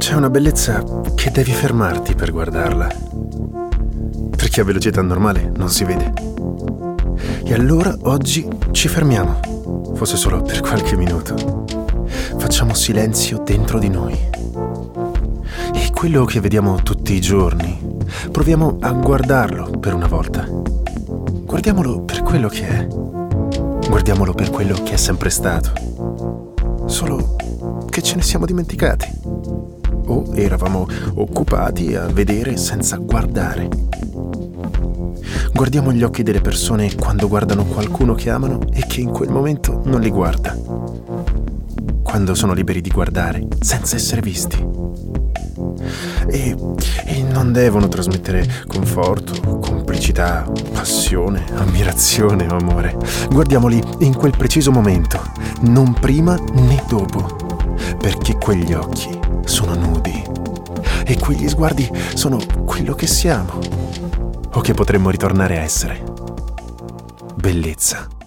C'è una bellezza che devi fermarti per guardarla, perché a velocità normale non si vede. E allora oggi ci fermiamo, fosse solo per qualche minuto. Facciamo silenzio dentro di noi. E quello che vediamo tutti i giorni, proviamo a guardarlo per una volta. Guardiamolo per quello che è. Guardiamolo per quello che è sempre stato. Solo che ce ne siamo dimenticati. O eravamo occupati a vedere senza guardare. Guardiamo gli occhi delle persone quando guardano qualcuno che amano e che in quel momento non li guarda. Quando sono liberi di guardare senza essere visti. E non devono trasmettere conforto, complicità, passione, ammirazione o amore. Guardiamoli in quel preciso momento, non prima né dopo, perché quegli occhi sono nudi e quegli sguardi sono quello che siamo o che potremmo ritornare a essere. Bellezza.